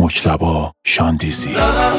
مجتبی شاندیزی.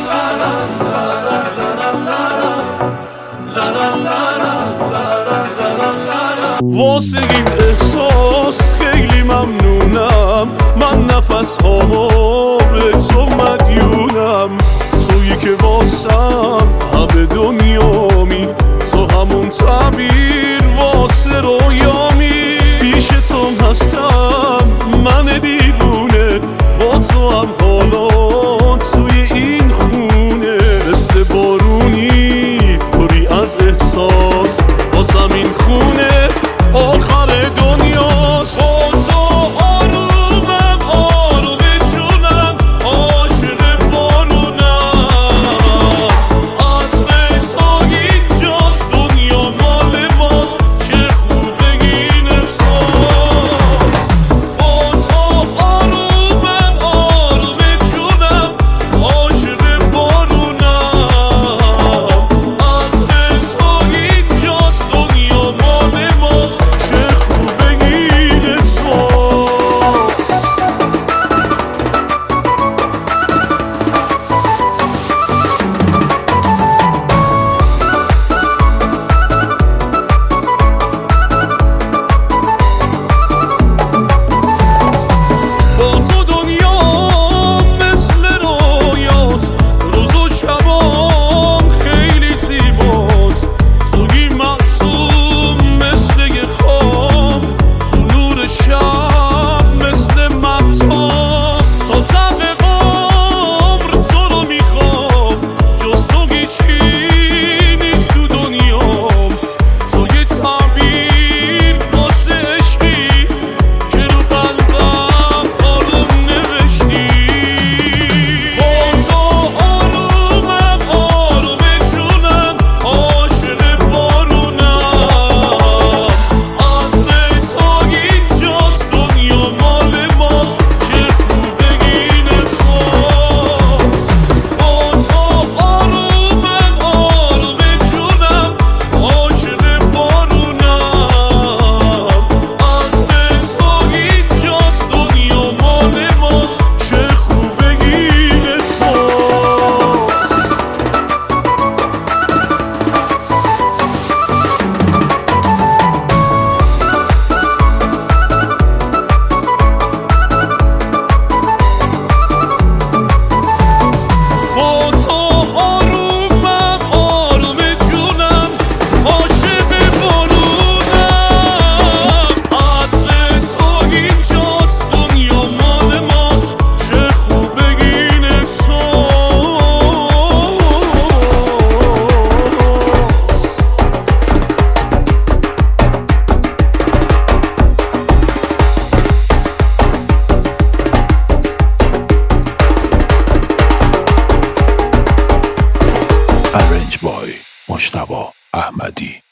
واسه این احساس خیلی ممنونم، من نفس هامو به تو مدیونم. تویی که واسم همه دنیامی، تو همون تعبیر واسه رویامی. پیش تو هستم من دیوونه، با تو هم حالا توی این خونه. مثل بارونی پری از احساس، واسم این خونه آخر دنیاست. با تو آرومم، آروم جونم، عاشق بارونم. عطر تو اینجاست، دنیا مال ماست، چه خوبه این احساس. با تو آرومم، آروم جونم، عاشق بارونم. عطر تو اینجاست، دنیا مال ماست، چه خوبه این احساس. با تو دنیا مثل رویاست، روز و شبام خیلی زیباست. توی معصوم مثل یه خواب، تو نور شب مثل مهتاب. تا ته عمر تو رو میخوام، جز تو هیچی نیست تو دنیام. تو یه تعبیر واسه عشقی که رو قلبم آروم نوشتی. با تو آرومم، آروم جونم، عاشق بارونم. عطر تو اینجاست، دنیا مال ماست، چه خوبه این احساس. با تو آرومم، آروم جونم، عاشق بارونم. عطر تو اینجاست، دنیا مال ماست، چه خوبه این احساس. با تو آرومم، آروم جونم، عاشق بارونم. عطر تو اینجاست، دنیا مال ماست، چه خوبه این احساس. Arrange Boy مجتبی احمدی.